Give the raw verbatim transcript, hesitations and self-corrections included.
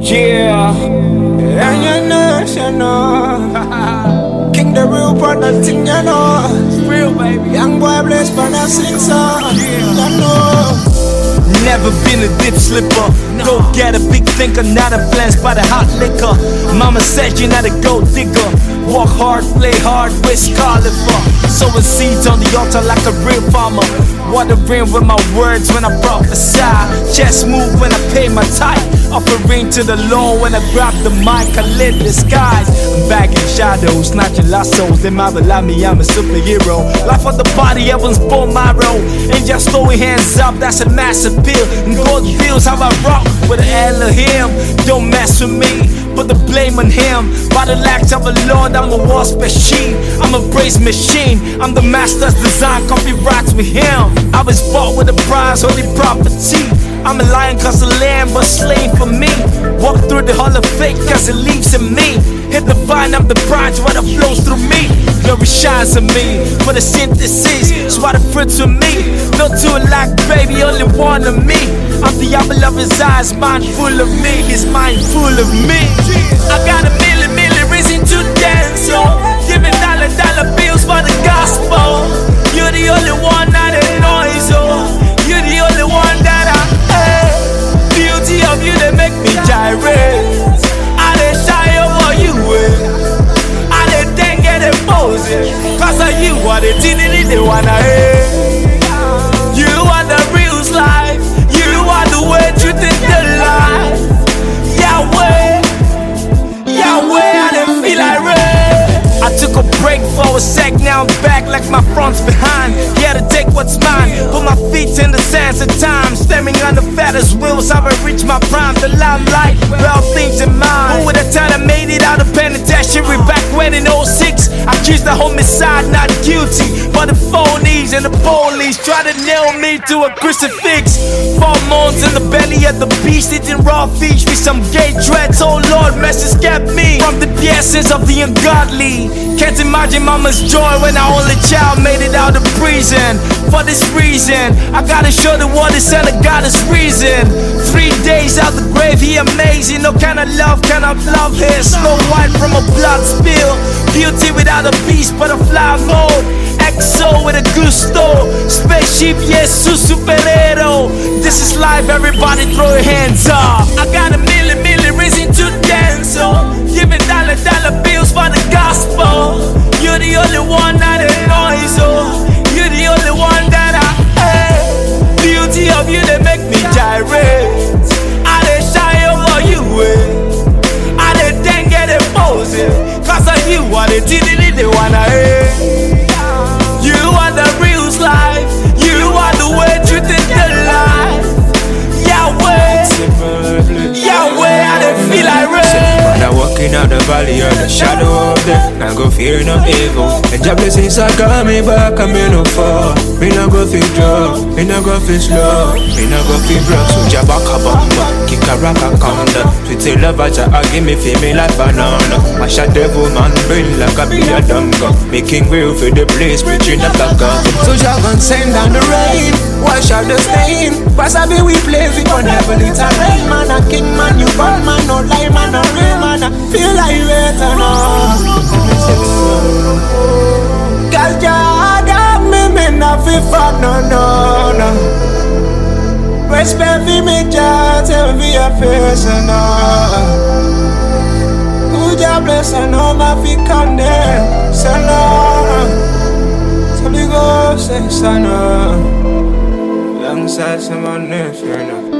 Yeah, and you know, you know. King the real partner thing, you know. Real baby. Young boy blessed for the sing song. Yeah, you know. Never been a dip slipper. Go get a big thinker, not influenced by the hot liquor. Mama said you're not a gold digger. Walk hard, play hard with Scarlet for sowing seeds on the altar like a real farmer. Watering with my words when I prophesy. Chest move when I pay my tithe. Offering to the Lord when I grab the mic. I lit the skies. I'm back in shadows, snatching lost souls. They might allow me, I'm a superhero. Life of the body, everyone's born my role. Ain't just throwing hands up, that's a massive appeal. And God feels how I rock with an Elohim. Don't mess with me, put the blame on him. By the lack of a Lord, I'm a wasp machine. I'm a praise machine. I'm the master's design, copyrights with him. I was bought with a prize, holy property. I'm a lion cause a lamb but slain for me. Walk through the hall of faith cause it lives in me. Hit the vine, I'm the branch, water flows through me. Glory shines in me, for the synthesis, swat the fruits with me. No two alike, baby, only one of me. I'm the apple of his eyes, mind full of me, his mind full of me. I got a million, million reason to dance, yo. Giving dollar, dollar bills for the gospel. You're the only one that annoys, oh. You're the only one that I hate. Beauty of you, they make me gyrate. I dey shy over you, eh. I dey then get a pose, eh. Cause of you, what they didn't they wanna hate. You are the real life. You are the way, truth and the life. Yahweh, Yahweh, I dey feel like rain. I took a break for a sec, now I'm back like my front's behind. Yeah, to take what's mine, put my feet in the sands of time. Stemming on the fattest wheels, I've reached my prime. The limelight, well things in mind. Who would have thought I made it out of penitentiary back when in oh six? Accused of homicide, not guilty. But the phonies and the police try to nail me to a crucifix. Four months in the belly of the beast, eating raw fish with some gay dreads. Oh Lord, message kept me from the essence of the ungodly. Can't imagine mama's joy when our only child made it out of prison. For this reason, I gotta show the world the son of God is reason. Three days out the grave, he amazing. No kind of love, kind of love here. Snow White from a blood spill. Beauty without a beast, butterfly mode. Exo with a gusto. Spaceship, yes, su superhero. This is life, everybody throw your hands up. I got a million, million reason to dance, oh. Giving dollar, dollar bills for the gospel. You're the only one that annoys, oh. You're the only one that I hate. Beauty of you, they make me gyrate. I dey shy over you, eh. I dey then get a pose, eh. Cause of you, what they didn't they wanna hate. You are the real life. You are the way, truth and the life. Yahweh, Yahweh, I dey feel like rain. When I walking out the valley of the shadow of death, I go fear no evil. And your blessings are coming back, I'm in no fall. Me no go feel drug, me no go feel slow, me no go feel broke. So Jabaka Bamba, Kikaraka Kanda. Sweet love, I give me feel me like banana. I shot devil man, brain like a be a dunga. Making real for the place, preaching the taka. So Jah gon' send down the rain, wash out the stain. Pass a be we blaze it on heavenly terrain. Man a king man, you born man, no lie man, no real man. I feel like better now. Cause Jah got me, me not feel fuck, no, no, no. Respect for me, Jah, tell me your face, no. Who Jah bless, I know my feet condemn, so no. So we go, say, son, alongside someone else, you know.